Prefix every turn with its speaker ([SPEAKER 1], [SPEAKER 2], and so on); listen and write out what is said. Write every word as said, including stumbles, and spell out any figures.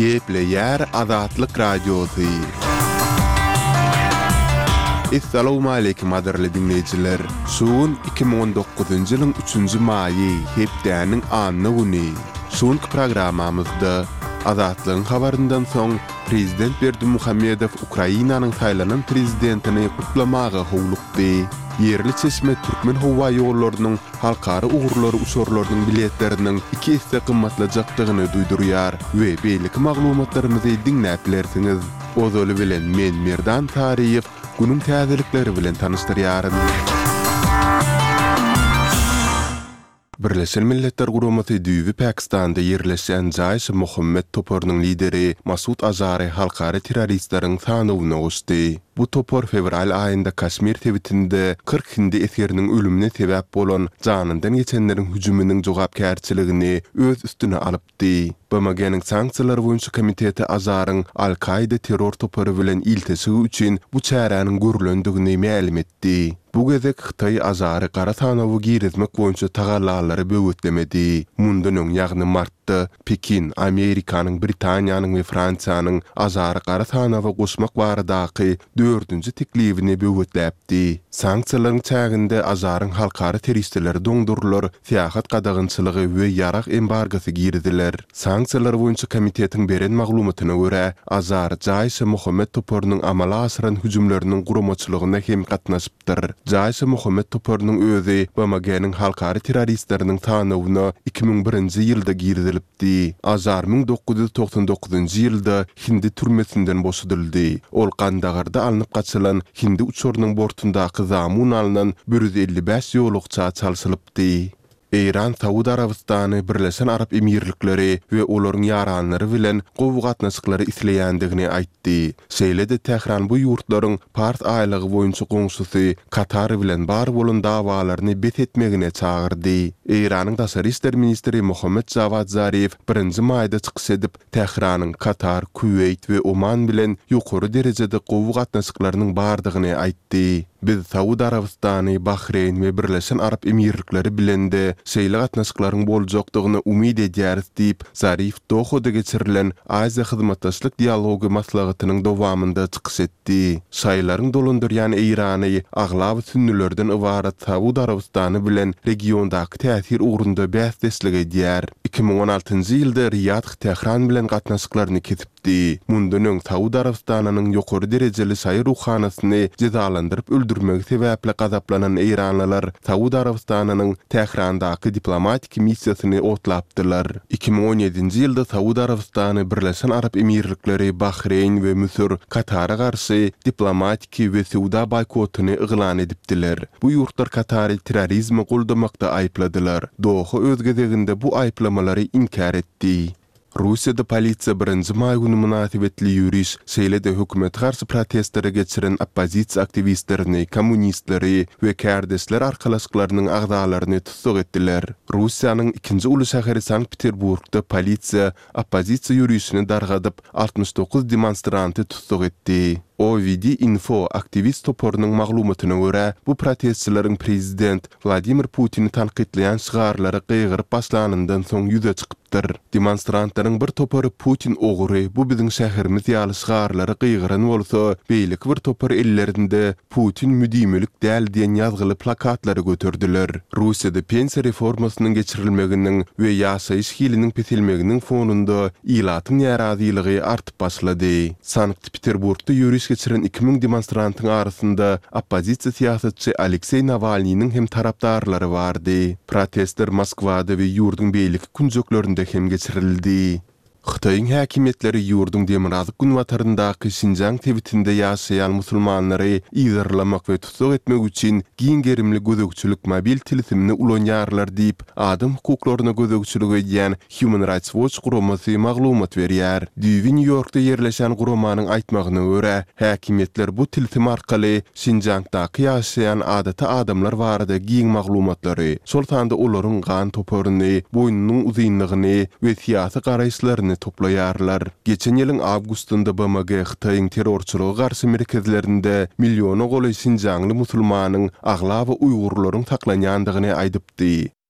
[SPEAKER 1] Gepleyer Azatlyk Radiosu. Assalamu alaykum aderli dinleyijiler. Şuun iki bin on dokuzuncu ýylyň üçünji maýy hepdäniň anyny güni. Şuňky programmamyzda Azatlygyň habaryndan soň Prezident Berdimuhammedow Ukrainanyň saýlanan prezidentini kutlamaga howlukdy. Yerli çeşme Türkmen howa ýollarynyň halkara ugurlary uçurlarynyň biletleriniň iki esse gymmatlajakdygyny duýdurýar we beýlik maglumatlarymyzy dinläp bilersiňiz. Ozoly bilen men Merdan Tariýew günüň täzelikleri bilen tanıştyrýaryn. Birleşen Milletler Guramasy düýbi Pakistanda ýerleşen Jaish-e Mohammed toporynyň lideri Masud Azhari halkara terroristleriň sanawyna goşdy. Bu topor fevral aýynda Kaşmir tebitinde kırk hindi esgeriniň ölümine sebäp bolan janyndan geçenleriň hüjüminiň jogapkärçiligini öz üstüne alypdy. B M G'niň sanksiýalar boýunça komiteti Azharyň Al-Qaida terror topory bilen iltisi üçin bu çäranyň görülendigini ma'lum etdi. Bu gezek Xitay Azhary gara sanawy girizmek boýunça tagallalary böwetlemedi. Mundan öň ýagny martda Pekin, Amerikanyň, Britaniýanyň we Fransiýanyň Azhary gara sanawy goşmak baradaky dördünji teklifini böwetläpdi. Sanksiýalaryň çäginde Azharyň halkara terroristleri doňdurlar, siýasat gadagynçylygy we ýaraq embargasy girdiler. Sanksiýalar boýunça komitetiň beren maglumatyna görä, Azhar Jaish-e Mohammed toporynyň amala asyran hüjümleriniň guramaçylygyna hem gatnaşypdyr. Jaish-e Mohammed toporynyň özi B M G'niň halkara terroristleriniň sanawyna iki bin birinji ýylda girdilipdi. Azhar bin dokuz ýüz toksan dokuzunji ýylda Hindi türmesinden boşadyldy. Ol Kandagarda alınıp kaçylan Hindi uçurynyň bortundaky zamun alynan bir yüz elli beş ýolukça çalşylypdy. Iran, Saudi Arabistany, Birleşen Arap Emirlikleri we olaryň ýaranlary bilen gowy gatnaşyklary isleýändigini aýtdy. Şeýle-de Tehran bu ýurtlaryň Pars aýlygy boýunça goňşusy Katar bilen bar bolan dawalaryny bet etmegine çagyrdy. Iranyň Daşary işler ministri Mohammed Javad Zarif birinji maýda çykyş edip Tehranyň Katar, Kuweyt we Oman bilen ýokary derejede gowy gatnaşyklarynyň bardygyny aýtdy. Biz Saudi Arabistany, Bahreyn we Birleşen Arap Emirlikleri bilen de şeýle gatnaşyklaryň boljakdygyny umyd edýäris diýip Zarif Dohada geçirilen Aziýa hyzmatdaşlyk dialogy maslahatynyň dowamynda çykyş etdi. Şaýlaryň dolandyrýan Irany aglab sünnülerden ibarat Saudi Arabistany bilen regiondaky täsir ugrunda bäsdeslik edýär. iki bin on altynjy ýylda Riyad Tehran bilen gatnaşyklaryny kesipdi. Mundan öň Saudi Arabistanynyň ýokary derejeli şaýy ruhanasyny cezalandyryp öldürmek sebäple gazaplanan Iranlylar Saudi Arabistanynyň Tehrandaky diplomatik missiýasyny otlapdylar. iki bin on ýedinji ýylda Saudi Arabistany, Birleşen Arap Emirlikleri, Bahreyn we Misir Katara garşy diplomatik we sowda boykotuny eglan edipdiler. Bu ýurtlar Katary terrorizmi goldamakda aýpladylar. Doha öz gezeginde bu aýplamalary inkar etdi. Russiýada polisiýa birinji maý güni münasibetli ýürüş, şeýle-de hökümet garşy protestlere geçiren oppozisiýa aktivistlerini, kommunistleri we kärdeşler arkalaşyklarynyň agdalaryny tutsak etdiler. Russiýanyň ikinji uly şäheri Sankt-Peterburgda polisiýa oppozisiýa ýürüşini dargadyp altmış dokuz demonstranty tutsak etdi. O V D Info aktivist toporynyň maglumatyna görä, bu protestçilerin prezident Vladimir Putin'i tanqidleýän şygarlary gıýgyryp başlanyndan soň ýüze çykypdyr. Demonstrantlaryň bir topory Putin ogury, bu biziň şäherimiz ýaly şygarlary gıýgyran bolsa, beýlik bir topor ellerinde Putin müdimlik däl diýen ýazgyly plakatlary götürdiler. Russiýada pensiýa reformasynyň geçirilmeginiň we ýaşaýyş hiliniň petilmeginiň fonunda ilatyň ýarazylygy artyp başlady. Sankt-Peterburgda ýürüş geçiren iki bin demonstrantyň arasynda oppozisiýa siýasatçy Aleksey Navalnyň hem tarapdarlary bardy. Protestler Moskwada we ýurdun beýlik kunjuklarynda hem geçirildi. Xitayň häkimetleri ýurdun Demirazyk günwataryndaky Şinjan tebitinde ýaşaýan musulmanlary ýygyrlamak we tutsak etmek üçin giň gerimli gözegçilik mobil telefonini ulanýarlar diýip adam hukuklaryna gözegçilik edýän Human Rights Watch guramasy maglumat berýär. Düýbi New Yorkda ýerleşen guramanyň aýtmagyna görä, häkimetler bu telefon arkaly Şinjangdaky ýaşaýan adata adamlar barada giň maglumatlary, şol tanda olaryň gan toporyny, boýnunyň uzynlygyny we siýasy garaýşlaryny toplaýarlar. Geçen ýylyň awgustynda B M G Xitaýyň terrorçylygy garşy merkezlerinde milyona goly Şinjangly musulmanyň aglaby uýgurlaryň saklanýandygyny aýdypdy.